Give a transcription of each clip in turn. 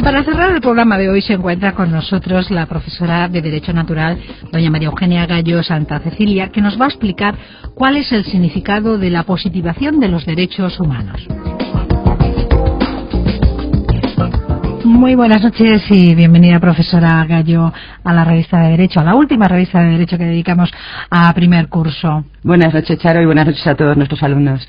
Para cerrar el programa de hoy se encuentra con nosotros la profesora de Derecho Natural, doña María Eugenia Gallo Santa Cecilia, que nos va a explicar cuál es el significado de la positivación de los derechos humanos. Muy buenas noches y bienvenida, profesora Gallo, a la revista de Derecho, a la última revista de Derecho que dedicamos a primer curso. Buenas noches, Charo, y buenas noches a todos nuestros alumnos.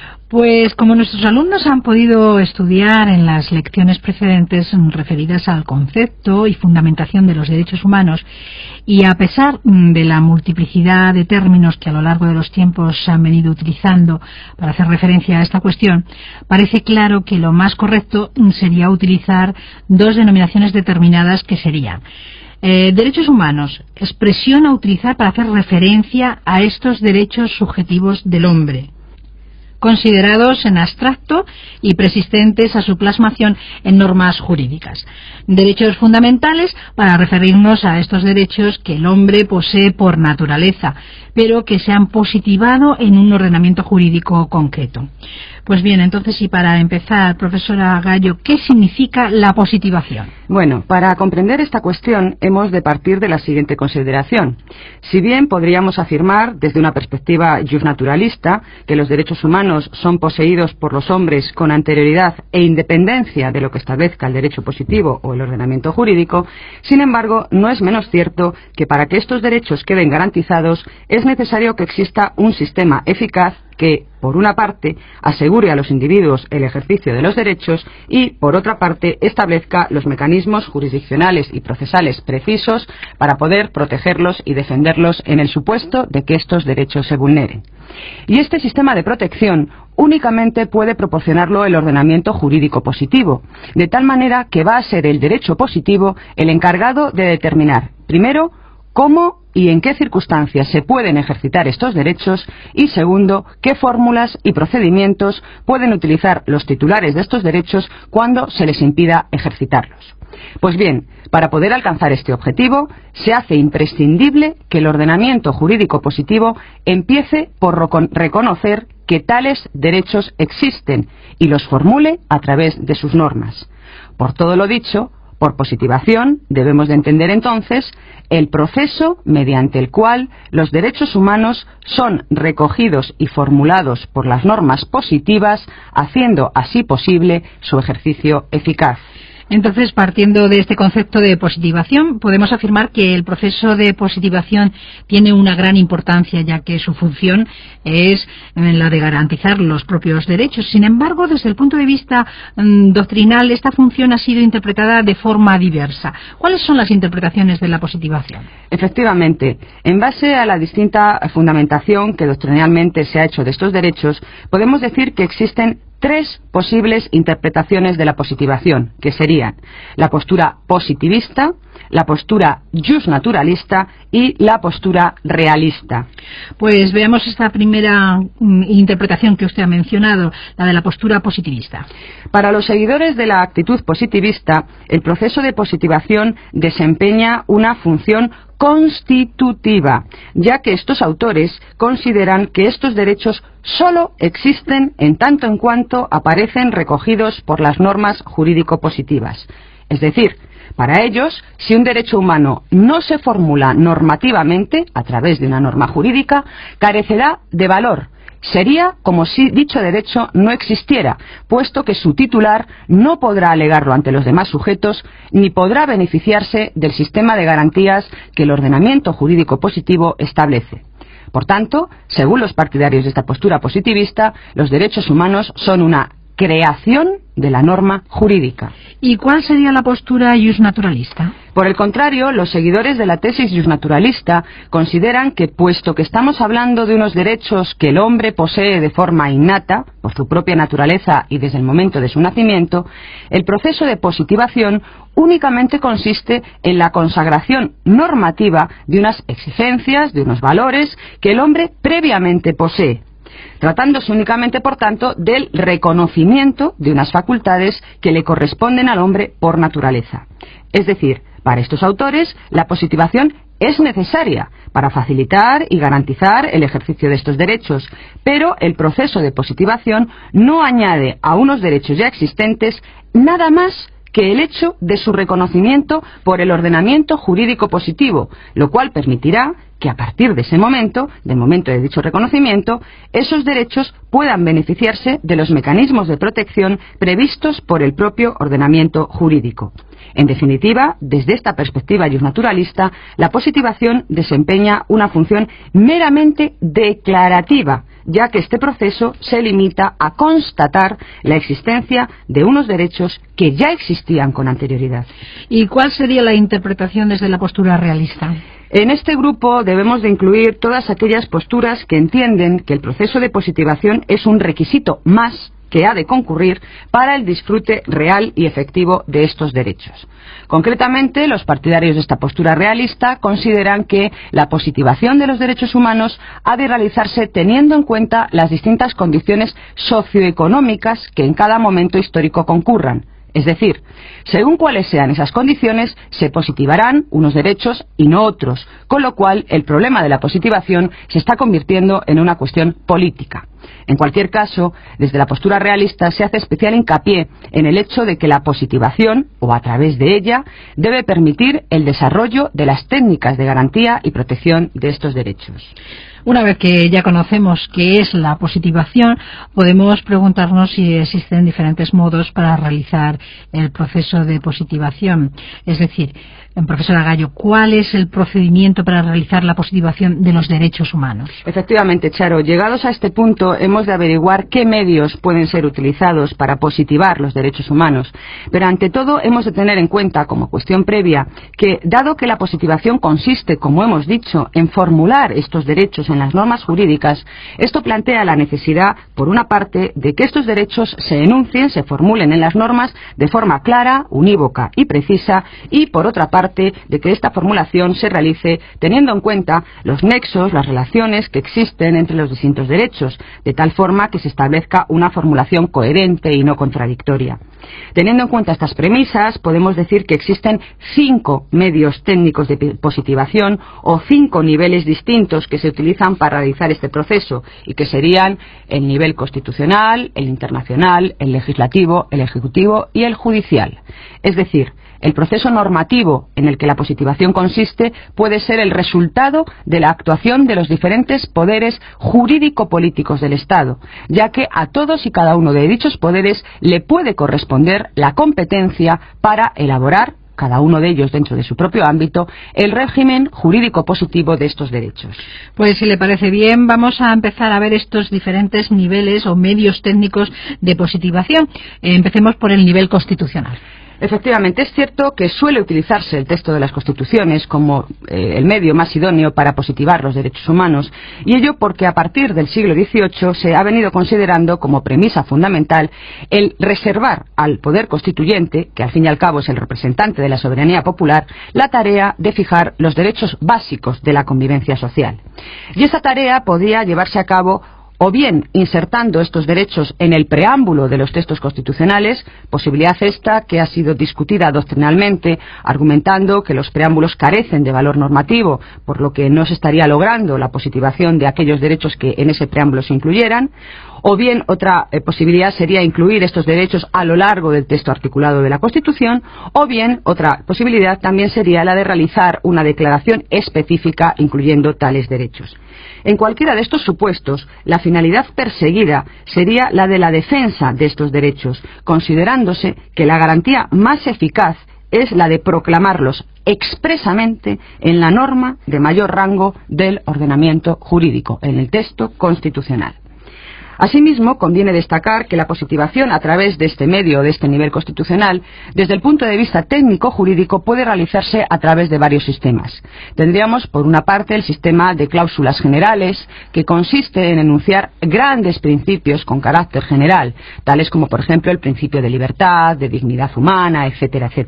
Pues como nuestros alumnos han podido estudiar en las lecciones precedentes referidas al concepto y fundamentación de los derechos humanos, y a pesar de la multiplicidad de términos que a lo largo de los tiempos se han venido utilizando para hacer referencia a esta cuestión, parece claro que lo más correcto sería utilizar dos denominaciones determinadas, que serían derechos humanos, expresión a utilizar para hacer referencia a estos derechos subjetivos del hombre, considerados en abstracto y persistentes a su plasmación en normas jurídicas. Derechos fundamentales, para referirnos a estos derechos que el hombre posee por naturaleza, pero que se han positivado en un ordenamiento jurídico concreto. Pues bien, entonces, y para empezar, profesora Gallo, ¿qué significa la positivación? Bueno, para comprender esta cuestión hemos de partir de la siguiente consideración. Si bien podríamos afirmar, desde una perspectiva justnaturalista, que los derechos humanos son poseídos por los hombres con anterioridad e independencia de lo que establezca el derecho positivo o el ordenamiento jurídico, sin embargo, no es menos cierto que para que estos derechos queden garantizados es necesario que exista un sistema eficaz que, por una parte, asegure a los individuos el ejercicio de los derechos y, por otra parte, establezca los mecanismos jurisdiccionales y procesales precisos para poder protegerlos y defenderlos en el supuesto de que estos derechos se vulneren. Y este sistema de protección únicamente puede proporcionarlo el ordenamiento jurídico positivo, de tal manera que va a ser el derecho positivo el encargado de determinar, primero, cómo y en qué circunstancias se pueden ejercitar estos derechos y, segundo, qué fórmulas y procedimientos pueden utilizar los titulares de estos derechos cuando se les impida ejercitarlos. Pues bien, para poder alcanzar este objetivo, se hace imprescindible que el ordenamiento jurídico positivo empiece por reconocer que tales derechos existen y los formule a través de sus normas. Por todo lo dicho, por positivación debemos de entender entonces el proceso mediante el cual los derechos humanos son recogidos y formulados por las normas positivas, haciendo así posible su ejercicio eficaz. Entonces, partiendo de este concepto de positivación, podemos afirmar que el proceso de positivación tiene una gran importancia, ya que su función es la de garantizar los propios derechos. Sin embargo, desde el punto de vista doctrinal, esta función ha sido interpretada de forma diversa. ¿Cuáles son las interpretaciones de la positivación? Efectivamente, en base a la distinta fundamentación que doctrinalmente se ha hecho de estos derechos, podemos decir que existen tres posibles interpretaciones de la positivación, que serían la postura positivista, la postura justnaturalista y la postura realista. Pues veamos esta primera interpretación que usted ha mencionado, la de la postura positivista. Para los seguidores de la actitud positivista, el proceso de positivación desempeña una función constitutiva, ya que estos autores consideran que estos derechos sólo existen en tanto en cuanto aparecen recogidos por las normas jurídico-positivas. Es decir, para ellos, si un derecho humano no se formula normativamente, a través de una norma jurídica, carecerá de valor. Sería como si dicho derecho no existiera, puesto que su titular no podrá alegarlo ante los demás sujetos, ni podrá beneficiarse del sistema de garantías que el ordenamiento jurídico positivo establece. Por tanto, según los partidarios de esta postura positivista, los derechos humanos son una creación de la norma jurídica. ¿Y cuál sería la postura justnaturalista? Por el contrario, los seguidores de la tesis justnaturalista consideran que, puesto que estamos hablando de unos derechos que el hombre posee de forma innata, por su propia naturaleza y desde el momento de su nacimiento, el proceso de positivación únicamente consiste en la consagración normativa de unas exigencias, de unos valores que el hombre previamente posee, tratándose únicamente, por tanto, del reconocimiento de unas facultades que le corresponden al hombre por naturaleza. Es decir, para estos autores, la positivación es necesaria para facilitar y garantizar el ejercicio de estos derechos, pero el proceso de positivación no añade a unos derechos ya existentes nada más que el hecho de su reconocimiento por el ordenamiento jurídico positivo, lo cual permitirá que a partir de ese momento, del momento de dicho reconocimiento, esos derechos puedan beneficiarse de los mecanismos de protección previstos por el propio ordenamiento jurídico. En definitiva, desde esta perspectiva justnaturalista, la positivación desempeña una función meramente declarativa, ya que este proceso se limita a constatar la existencia de unos derechos que ya existían con anterioridad. ¿Y cuál sería la interpretación desde la postura realista? En este grupo debemos de incluir todas aquellas posturas que entienden que el proceso de positivación es un requisito más que ha de concurrir para el disfrute real y efectivo de estos derechos. Concretamente, los partidarios de esta postura realista consideran que la positivación de los derechos humanos ha de realizarse teniendo en cuenta las distintas condiciones socioeconómicas que en cada momento histórico concurran. Es decir, según cuáles sean esas condiciones, se positivarán unos derechos y no otros, con lo cual el problema de la positivación se está convirtiendo en una cuestión política. En cualquier caso, desde la postura realista se hace especial hincapié en el hecho de que la positivación, o a través de ella, debe permitir el desarrollo de las técnicas de garantía y protección de estos derechos. Una vez que ya conocemos qué es la positivación, podemos preguntarnos si existen diferentes modos para realizar el proceso de positivación. Es decir, profesora Gallo, ¿cuál es el procedimiento para realizar la positivación de los derechos humanos? Efectivamente, Charo, llegados a este punto hemos de averiguar qué medios pueden ser utilizados para positivar los derechos humanos. Pero ante todo hemos de tener en cuenta, como cuestión previa, que dado que la positivación consiste, como hemos dicho, en formular estos derechos en las normas jurídicas, esto plantea la necesidad, por una parte, de que estos derechos se enuncien, se formulen en las normas de forma clara, unívoca y precisa, y por otra parte, de que esta formulación se realice teniendo en cuenta los nexos, las relaciones que existen entre los distintos derechos, de tal forma que se establezca una formulación coherente y no contradictoria. Teniendo en cuenta estas premisas, podemos decir que existen 5 medios técnicos de positivación o 5 niveles distintos que se utilizan para realizar este proceso y que serían el nivel constitucional, el internacional, el legislativo, el ejecutivo y el judicial. Es decir, el proceso normativo en el que la positivación consiste puede ser el resultado de la actuación de los diferentes poderes jurídico-políticos del Estado, ya que a todos y cada uno de dichos poderes le puede corresponder la competencia para elaborar, cada uno de ellos dentro de su propio ámbito, el régimen jurídico positivo de estos derechos. Pues si le parece bien, vamos a empezar a ver estos diferentes niveles o medios técnicos de positivación. Empecemos por el nivel constitucional. Efectivamente, es cierto que suele utilizarse el texto de las Constituciones como el medio más idóneo para positivar los derechos humanos, y ello porque a partir del siglo XVIII se ha venido considerando como premisa fundamental el reservar al poder constituyente, que al fin y al cabo es el representante de la soberanía popular, la tarea de fijar los derechos básicos de la convivencia social. Y esta tarea podía llevarse a cabo o bien insertando estos derechos en el preámbulo de los textos constitucionales, posibilidad esta que ha sido discutida doctrinalmente, argumentando que los preámbulos carecen de valor normativo, por lo que no se estaría logrando la positivación de aquellos derechos que en ese preámbulo se incluyeran. O bien otra posibilidad sería incluir estos derechos a lo largo del texto articulado de la Constitución, o bien otra posibilidad también sería la de realizar una declaración específica incluyendo tales derechos. En cualquiera de estos supuestos, la finalidad perseguida sería la de la defensa de estos derechos, considerándose que la garantía más eficaz es la de proclamarlos expresamente en la norma de mayor rango del ordenamiento jurídico, en el texto constitucional. Asimismo, conviene destacar que la positivación a través de este medio, de este nivel constitucional, desde el punto de vista técnico-jurídico, puede realizarse a través de varios sistemas. Tendríamos, por una parte, el sistema de cláusulas generales, que consiste en enunciar grandes principios con carácter general, tales como, por ejemplo, el principio de libertad, de dignidad humana, etcétera, etcétera.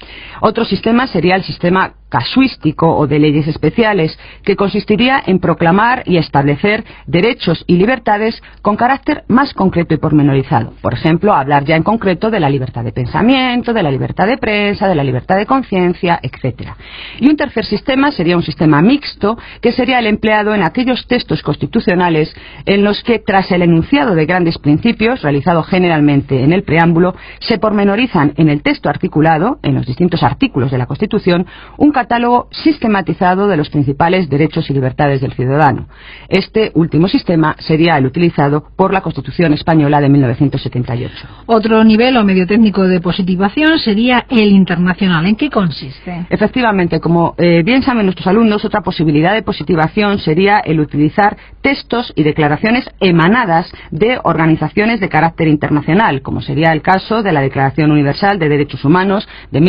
Otro sistema sería el sistema casuístico o de leyes especiales, que consistiría en proclamar y establecer derechos y libertades con carácter más concreto y pormenorizado. Por ejemplo, hablar ya en concreto de la libertad de pensamiento, de la libertad de prensa, de la libertad de conciencia, etc. Y un tercer sistema sería un sistema mixto, que sería el empleado en aquellos textos constitucionales en los que, tras el enunciado de grandes principios, realizado generalmente en el preámbulo, se pormenorizan en el texto articulado, en los distintos artículos de la Constitución, un catálogo sistematizado de los principales derechos y libertades del ciudadano. Este último sistema sería el utilizado por la Constitución española de 1978. Otro nivel o medio técnico de positivación sería el internacional. ¿En qué consiste? Efectivamente, como bien saben nuestros alumnos, otra posibilidad de positivación sería el utilizar textos y declaraciones emanadas de organizaciones de carácter internacional, como sería el caso de la Declaración Universal de Derechos Humanos de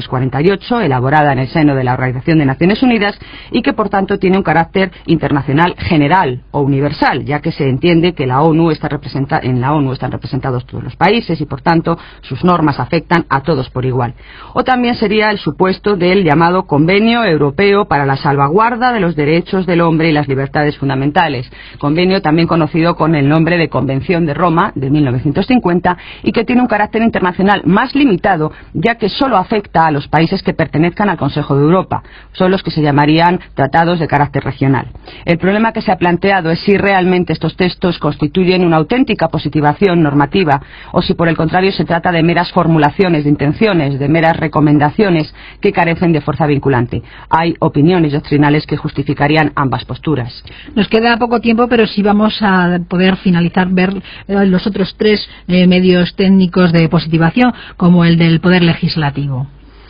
1948, elaborada en el seno de la Organización de Naciones Unidas, y que por tanto tiene un carácter internacional general o universal, ya que se entiende que en la ONU están representados todos los países y por tanto sus normas afectan a todos por igual. O también sería el supuesto del llamado Convenio Europeo para la Salvaguarda de los Derechos del Hombre y las Libertades Fundamentales, convenio también conocido con el nombre de Convención de Roma de 1950, y que tiene un carácter internacional más limitado, ya que solo afecta a los países que pertenezcan al Consejo de Europa, son los que se llamarían tratados de carácter regional. El problema que se ha planteado es si realmente estos textos constituyen una auténtica positivación normativa o si por el contrario se trata de meras formulaciones de intenciones, de meras recomendaciones que carecen de fuerza vinculante. Hay opiniones doctrinales que justificarían ambas posturas. Nos queda poco tiempo, pero sí vamos a poder finalizar, ver los otros tres medios técnicos de positivación, como el del Poder Legislativo.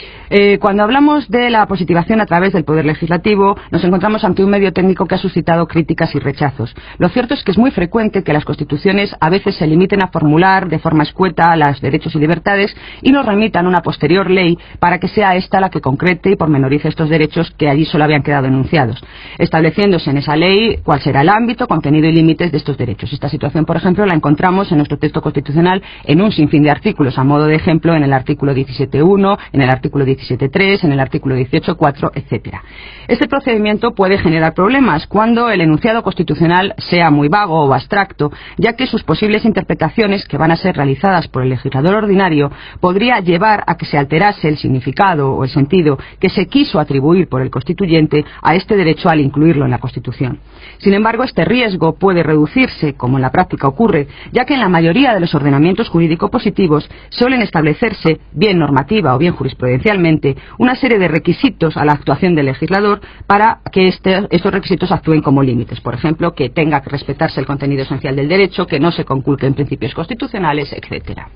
Cuando hablamos de la positivación a través del Poder Legislativo, nos encontramos ante un medio técnico que ha suscitado críticas y rechazos. Lo cierto es que es muy frecuente que las constituciones a veces se limiten a formular de forma escueta los derechos y libertades y nos remitan una posterior ley para que sea esta la que concrete y pormenorice estos derechos que allí solo habían quedado enunciados, estableciéndose en esa ley cuál será el ámbito, contenido y límites de estos derechos. Esta situación, por ejemplo, la encontramos en nuestro texto constitucional en un sinfín de artículos, a modo de ejemplo en el artículo 17.1, en el artículo 17.3, en el artículo 18.4, etcétera. Este procedimiento puede generar problemas cuando el enunciado constitucional sea muy vago o abstracto, ya que sus posibles interpretaciones, que van a ser realizadas por el legislador ordinario, podría llevar a que se alterase el significado o el sentido que se quiso atribuir por el constituyente a este derecho al incluirlo en la Constitución. Sin embargo, este riesgo puede reducirse, como en la práctica ocurre, ya que en la mayoría de los ordenamientos jurídico positivos suelen establecerse, bien normativa o bien jurisprudencialmente, una serie de requisitos a la actuación del legislador para que estos requisitos actúen como límites. Por ejemplo, que tenga que respetarse el contenido esencial del derecho, que no se conculquen principios constitucionales, etcétera.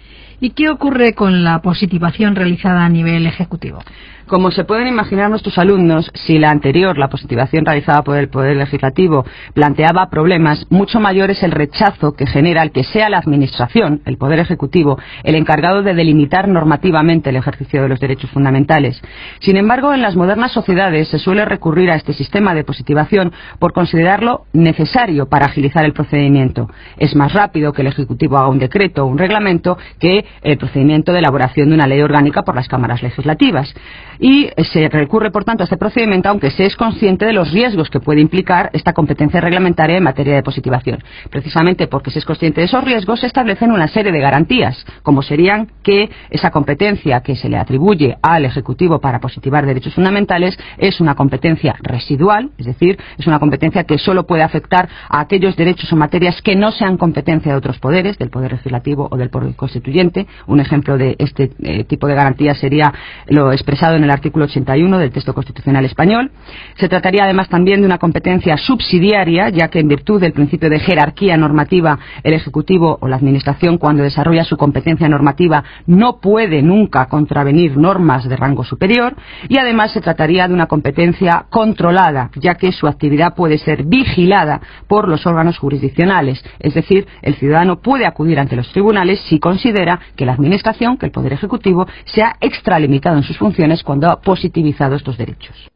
¿Y qué ocurre con la positivación realizada a nivel ejecutivo? Como se pueden imaginar nuestros alumnos, si la anterior, la positivación realizada por el Poder Legislativo, planteaba problemas, mucho mayor es el rechazo que genera el que sea la Administración, el Poder Ejecutivo, el encargado de delimitar normativamente el ejercicio de los derechos fundamentales. Sin embargo, en las modernas sociedades se suele recurrir a este sistema de positivación por considerarlo necesario para agilizar el procedimiento. Es más rápido que el Ejecutivo haga un decreto o un reglamento que el procedimiento de elaboración de una ley orgánica por las cámaras legislativas. Y se recurre, por tanto, a este procedimiento, aunque se es consciente de los riesgos que puede implicar esta competencia reglamentaria en materia de positivación. Precisamente porque se es consciente de esos riesgos, se establecen una serie de garantías, como serían que esa competencia que se le atribuye al Ejecutivo para positivar derechos fundamentales es una competencia residual, es decir, es una competencia que solo puede afectar a aquellos derechos o materias que no sean competencia de otros poderes, del Poder Legislativo o del Poder Constituyente. Un ejemplo de este tipo de garantía sería lo expresado en el artículo 81 del texto constitucional español. Se trataría además también de una competencia subsidiaria, ya que en virtud del principio de jerarquía normativa, el Ejecutivo o la Administración, cuando desarrolla su competencia normativa, no puede nunca contravenir normas de rango superior, y además se trataría de una competencia controlada, ya que su actividad puede ser vigilada por los órganos jurisdiccionales, es decir, el ciudadano puede acudir ante los tribunales si considera que la Administración, que el Poder Ejecutivo, se ha extralimitado en sus funciones cuando ha positivizado estos derechos.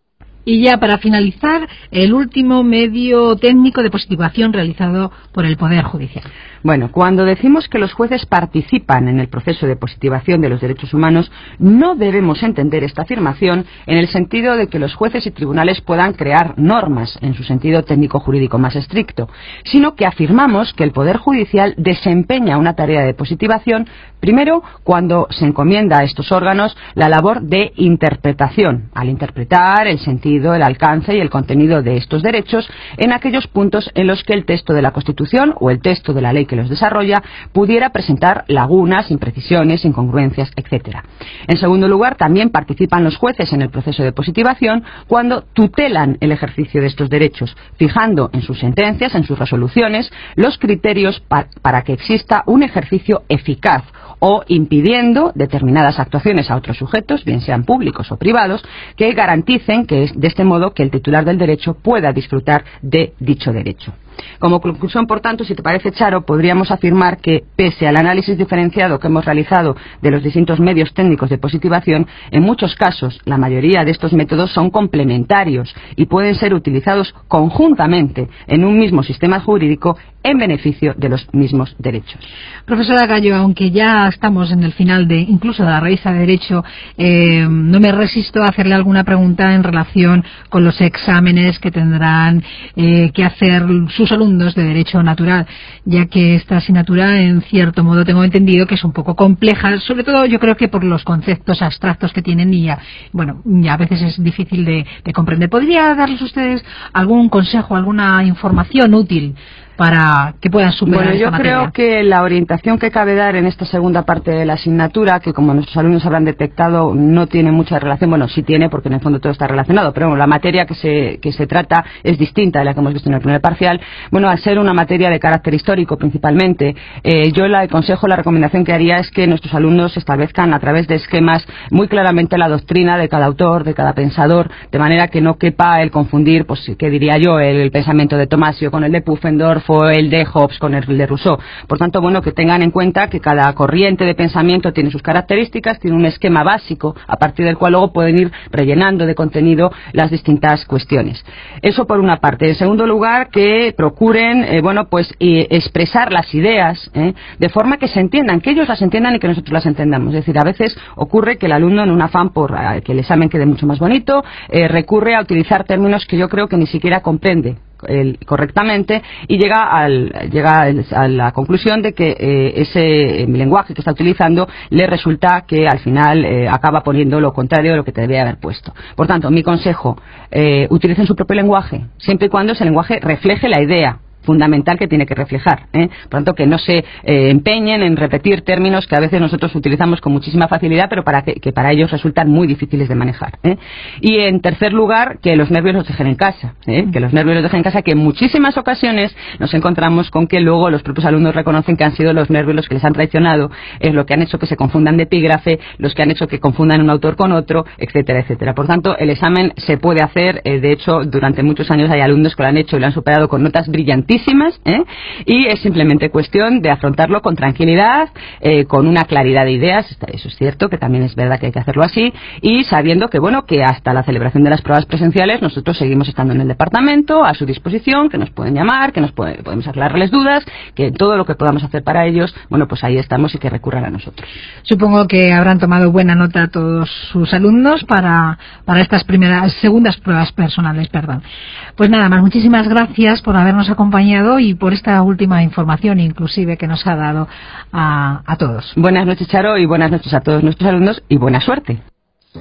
Y ya para finalizar, el último medio técnico de positivación realizado por el Poder Judicial. Bueno, cuando decimos que los jueces participan en el proceso de positivación de los derechos humanos, no debemos entender esta afirmación en el sentido de que los jueces y tribunales puedan crear normas en su sentido técnico-jurídico más estricto, sino que afirmamos que el Poder Judicial desempeña una tarea de positivación, primero, cuando se encomienda a estos órganos la labor de interpretación, al interpretar el sentido, el alcance y el contenido de estos derechos en aquellos puntos en los que el texto de la Constitución o el texto de la ley que los desarrolla pudiera presentar lagunas, imprecisiones, incongruencias, etcétera. En segundo lugar, también participan los jueces en el proceso de positivación cuando tutelan el ejercicio de estos derechos, fijando en sus sentencias, en sus resoluciones, los criterios para que exista un ejercicio eficaz o impidiendo determinadas actuaciones a otros sujetos, bien sean públicos o privados, que garanticen que de este modo que el titular del derecho pueda disfrutar de dicho derecho. Como conclusión, por tanto, si te parece, Charo, podríamos afirmar que, pese al análisis diferenciado que hemos realizado de los distintos medios técnicos de positivación, en muchos casos la mayoría de estos métodos son complementarios y pueden ser utilizados conjuntamente en un mismo sistema jurídico en beneficio de los mismos derechos. Profesora Gallo, aunque ya estamos en el final incluso de la revista de Derecho, no me resisto a hacerle alguna pregunta en relación con los exámenes que tendrán que hacer sus alumnos de Derecho Natural, ya que esta asignatura, en cierto modo, tengo entendido que es un poco compleja, sobre todo yo creo que por los conceptos abstractos que tienen y a veces es difícil de comprender. ¿Podría darles ustedes algún consejo, alguna información útil para que puedan superar esta materia? Bueno, yo creo que la orientación que cabe dar en esta segunda parte de la asignatura, que como nuestros alumnos habrán detectado, no tiene mucha relación, bueno, sí tiene, porque en el fondo todo está relacionado, pero bueno, la materia que se trata es distinta de la que hemos visto en el primer parcial. Bueno, al ser una materia de carácter histórico principalmente, yo el consejo, la recomendación que haría es que nuestros alumnos establezcan a través de esquemas muy claramente la doctrina de cada autor, de cada pensador, de manera que no quepa el confundir, pues, ¿qué diría yo?, el pensamiento de Tomasio con el de Pufendorf o el de Hobbes con el de Rousseau. Por tanto, bueno, que tengan en cuenta que cada corriente de pensamiento tiene sus características, tiene un esquema básico a partir del cual luego pueden ir rellenando de contenido las distintas cuestiones. Eso por una parte. En segundo lugar, que procuren, expresar las ideas de forma que se entiendan, que ellos las entiendan y que nosotros las entendamos. Es decir, a veces ocurre que el alumno, en un afán por que el examen quede mucho más bonito, recurre a utilizar términos que yo creo que ni siquiera comprende correctamente y llega a la conclusión de que ese lenguaje que está utilizando le resulta que al final acaba poniendo lo contrario de lo que te debería haber puesto. Por tanto, mi consejo, utilicen su propio lenguaje, siempre y cuando ese lenguaje refleje la idea fundamental que tiene que reflejar, Por lo tanto, que no se empeñen en repetir términos que a veces nosotros utilizamos con muchísima facilidad, pero que para ellos resultan muy difíciles de manejar, Y en tercer lugar, que los nervios los dejen en casa, que los nervios los dejen en casa, que en muchísimas ocasiones nos encontramos con que luego los propios alumnos reconocen que han sido los nervios los que les han traicionado, es lo que han hecho que se confundan de epígrafe, los que han hecho que confundan un autor con otro, etcétera, etcétera. Por tanto, el examen se puede hacer, de hecho, durante muchos años hay alumnos que lo han hecho y lo han superado con notas brillantísimas, y es simplemente cuestión de afrontarlo con tranquilidad, con una claridad de ideas. Eso es cierto, que también es verdad que hay que hacerlo así, y sabiendo que que hasta la celebración de las pruebas presenciales nosotros seguimos estando en el departamento a su disposición, que nos pueden llamar, que podemos aclararles dudas, que todo lo que podamos hacer para ellos, pues ahí estamos y que recurran a nosotros. Supongo que habrán tomado buena nota todos sus alumnos para estas segundas pruebas personales, Pues nada más, muchísimas gracias por habernos acompañado y por esta última información inclusive que nos ha dado a todos. Buenas noches, Charo, y buenas noches a todos nuestros alumnos y buena suerte.